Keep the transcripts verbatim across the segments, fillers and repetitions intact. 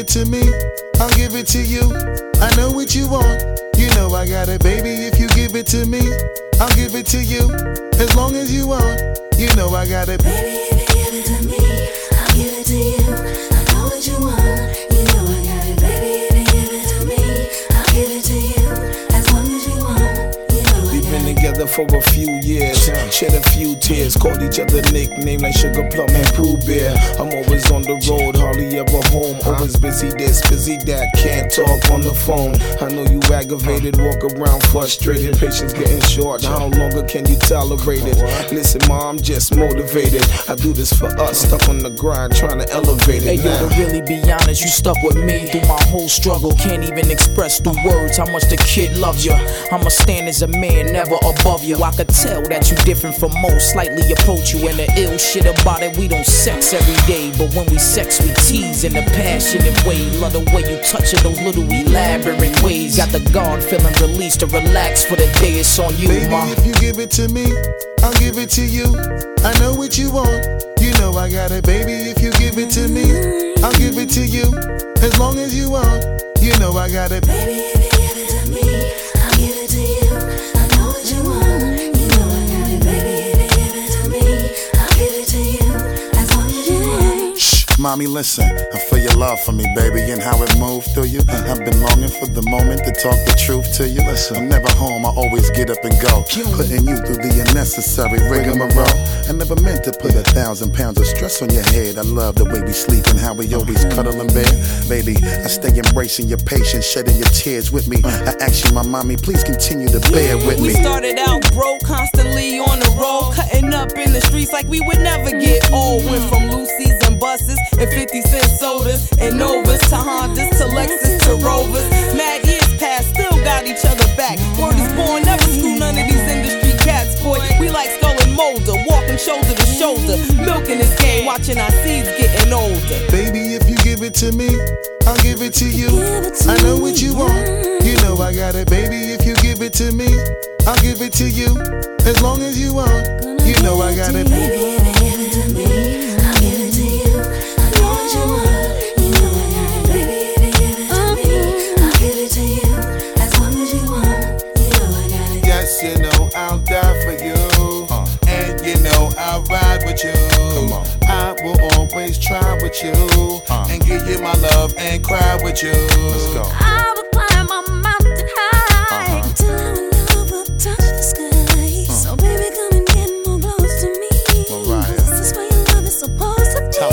it to me, I'll give it to you. I know what you want, you know I got it, baby. If you give it to me, I'll give it to you. As long as you want, you know I got it. Baby, if you give it to me, I'll give it to you. I know what you want, you know I got it. Baby, if you give it to me, I'll give it to you. As long as you want, you know I got it. We've been together for a few years, shed a few tears, called each other nicknames like Sugar Plum and Pooh Bear. I'm always on the road, hardly ever home. Always busy this, busy that, can't talk on the phone. I know you aggravated, walk around frustrated, patience getting short. How longer can you tolerate it? Listen, ma, I'm just motivated. I do this for us, stuck on the grind, trying to elevate it. Hey, yo, to really be honest, you stuck with me through my whole struggle. Can't even express through words how much the kid loves you. I'ma stand as a man, never above you. I could tell that you different from most, slightly approach you. And the ill shit about it, we don't sex every day, but when we sex, we tease in a passionate way. Love the way you touch it, those little elaborate ways. Got the guard feeling released to relax for the day. It's on you, baby, ma. if you give it to me, I'll give it to you. I know what you want, you know I got it, baby. If you give it to me, I'll give it to you. As long as you want, you know I got it. Baby, if you give it to me, I'll give it to you. I know what you want, you know I got it. Baby, if you give it to me, I'll give it to you. As long as you want. Shh, mommy, listen. I feel your love for me, baby, and how it moved through you. I've been longing for the moment to talk the truth to you. Listen, I'm never home, I always get up and go, putting you through the unnecessary rigmarole. I never meant to put a thousand pounds of stress on your head. I love the way we sleep and how we always cuddle in bed. Baby, I stay embracing your patience, shedding your tears with me. I ask you, my mommy, please continue to bear with me. We started out broke, constantly on the road, cutting up in the streets like we would never get old. Went from Lucy's and buses and fifty cent sodas and Novas to Hondas to Lexus to Rovers. Mad years past, still got each other back. Word is born, never screw none of these industry cats, boy. We like Skull and Molder, walking shoulder to shoulder, milking this game, watching our seeds getting older. Baby, if you give it to me, I'll give it to you. I know what you want, you know I got it. Baby, if you give it to me, I'll give it to you. As long as you want, you know I got it. Baby, if you give it to me, I'll give it to you. I know what you want, you know I got it. Baby, if you give it to me, I'll give it to you. As long as you want, you know I got it. Yes, you know I'll die for you, uh, and you know I'll ride with you. Come on. I will always try with you, uh, and give you my love and cry with you. Let's go. I will climb a mountain high, uh-huh, till our love will touch the sky. Uh. So baby, come and get more close to me. Mariah. This is where your love is supposed to be.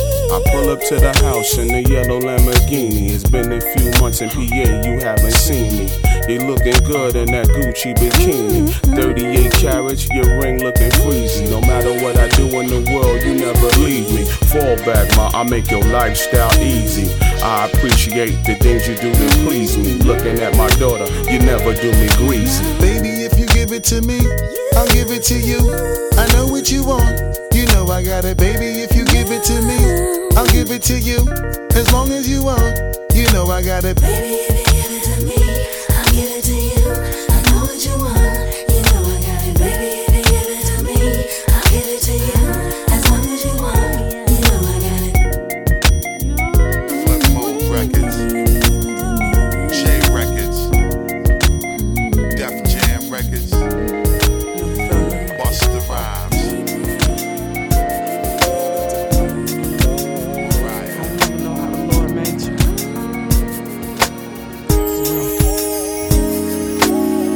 I pull up to the house in the yellow Lamborghini. It's been a few months in P A, you haven't seen me. You looking good in that Gucci bikini. thirty-eight carats, your ring looking freezy. No matter what I do in the world, you never leave me. Fall back, ma, I make your lifestyle easy. I appreciate the things you do to please me. Looking at my daughter, you never do me greasy. Baby, if you give it to me, I'll give it to you. I know what you want, you know I got it. Baby, if you give it to me, I'll give it to you. As long as you want, you know I got it. Baby, if you give it to me, I'll give it to you. I know what you want, you know I got it. Baby, if you give it to me, I'll give it to you. As long as you want, you know I got it. Flip Mode Records.